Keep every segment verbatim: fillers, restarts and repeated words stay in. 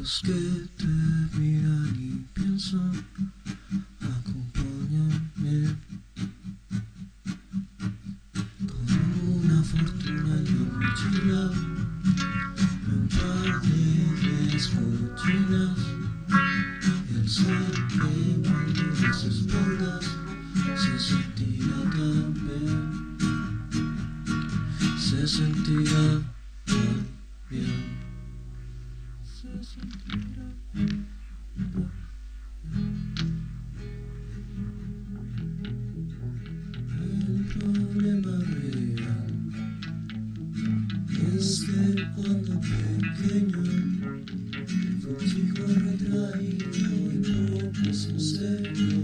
ojos que te miran y piensan, acompáñame. Con una fortuna en la mochila, un par de descochinas, el sol quemando las espaldas se sentirá también, se sentirá también. Se sentirá bien. El problema real es que cuando pequeño fue un chico retraído y poco sincero.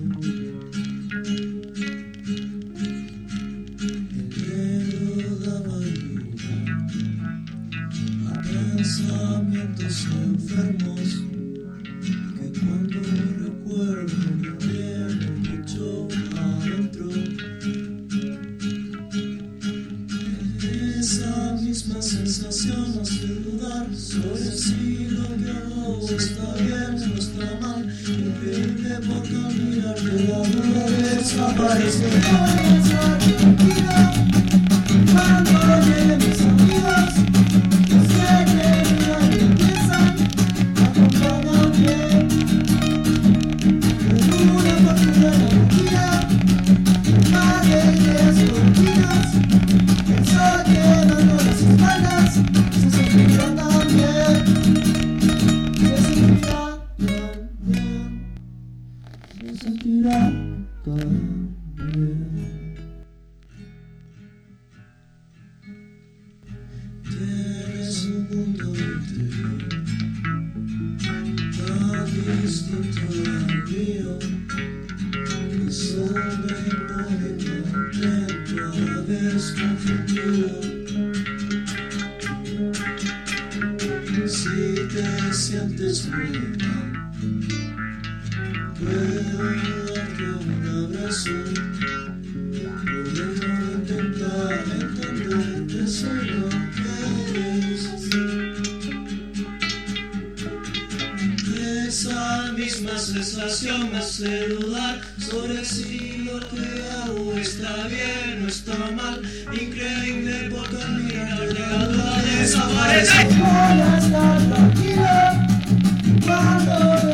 El miedo daba lugar a pensamientos enfermos que cuando recuerdo me vienen mucho adentro. Esa misma sensación hace dudar sobre si lo que hago está bien o está mal. Increíble porque al mirarte la duda desaparece. Cuando lleguen mis amigos, yo sé que miran y empiezan a acompañar bien. En una fortuna de mentira, más de diez cortinas, el sol llenando las espaldas, se sentirá también, se sentirá también, se sentirá también. Tienes un mundo interior tan distinto al mío, que solo me pone contento a la vez confundido. Si te sientes muy mal, puedo darte un abrazo, podemos intentar entender que soy lo que eres. Esa misma sensación me hace dudar sobre si lo que hago está bien o está mal. Increíble porque al mirar la duda desaparece. Voy a estar tranquilo cuando